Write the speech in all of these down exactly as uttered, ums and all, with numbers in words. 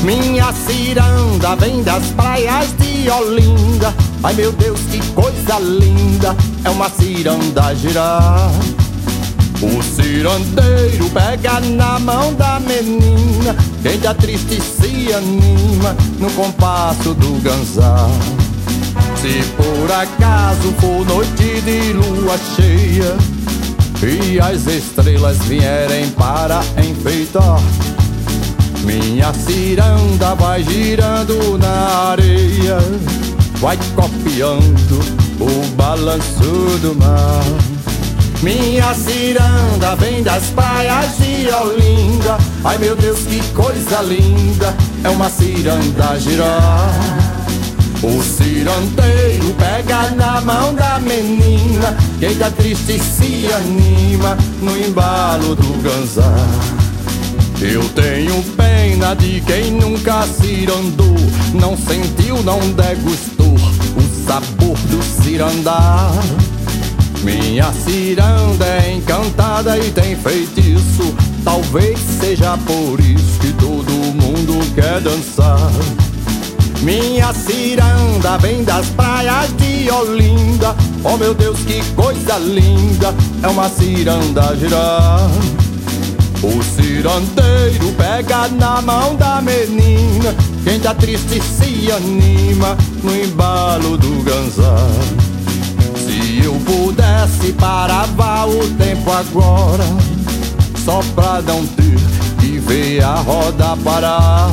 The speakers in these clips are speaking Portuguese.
Minha ciranda vem das praias de Olinda. Ai meu Deus, que coisa linda, é uma ciranda girar. O cirandeiro pega na mão da menina, quem tá triste se anima no compasso do ganzá. Se por acaso for noite de lua cheia e as estrelas vierem para enfeitar, minha ciranda vai girando na areia, vai copiando o balanço do mar. Minha ciranda vem das praias de Olinda. Ai meu Deus, que coisa linda, é uma ciranda a girar. O cirandeiro pega na mão da menina, quem tá triste se anima no embalo do ganzá. Eu tenho pena de quem nunca cirandou, não sentiu, não degustou o sabor do cirandar. Minha ciranda é encantada e tem feitiço, talvez seja por isso que todo mundo quer dançar. Minha ciranda vem das praias de Olinda. Oh meu Deus, que coisa linda, é uma ciranda a girar. O cirandeiro pega na mão da menina, quem tá triste se anima no embalo do ganzá. Se eu pudesse parava o tempo agora, só pra não ter que ver a roda parar.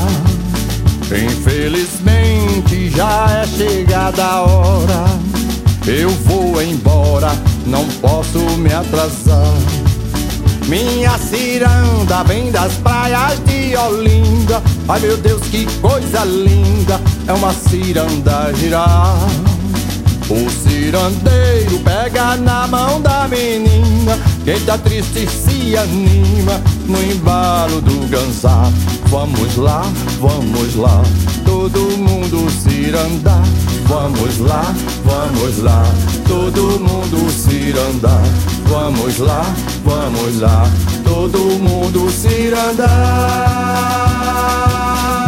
Infelizmente já é chegada a hora, eu vou embora, não posso me atrasar. Minha ciranda vem das praias de Olinda. Ai meu Deus, que coisa linda, é uma ciranda a girar. O cirandeiro pega na mão da menina, quem tá triste se anima no embalo do ganzá. Vamos lá, vamos lá, todo mundo cirandar. Vamos lá, vamos lá, todo mundo cirandar. Vamos lá, vamos lá, todo mundo cirandar.